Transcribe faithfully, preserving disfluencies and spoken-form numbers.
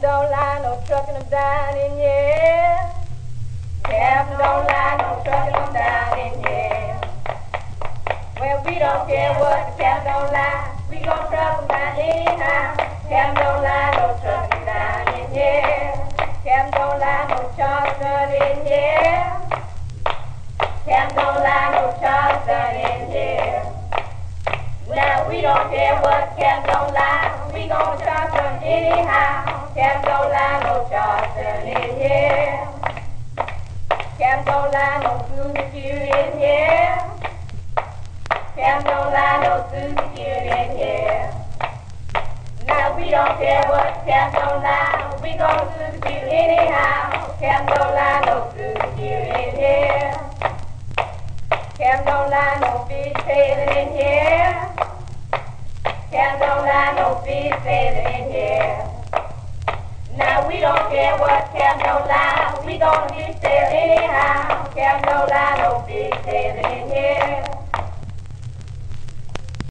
don't lie, no trucking them down in here. Captain don't lie, no trucking them down in here. Well, we don't care what the captain don't lie, we gon' truck them down anyhow. Captain don't lie, no trucking down in here. Captain don't lie, no Charleston in here. Captain don't lie, no Charleston in here. Now we don't care what Captain don't lie, we gon' charge them anyhow. Captain don't lie, no Charleston in here. Captain don't lie, no food security in here. Captain don't lie, no food security in here. Now we don't care what Captain don't lie, we gon' food security anyhow. Captain don't lie, no food security in here. Captain don't lie, no fish sailing in here. Captain don't lie, no fish sailing in here. Now we don't care what Captain don't lie, we gon' fish sail anyhow. Captain don't lie, no fish sailing in here.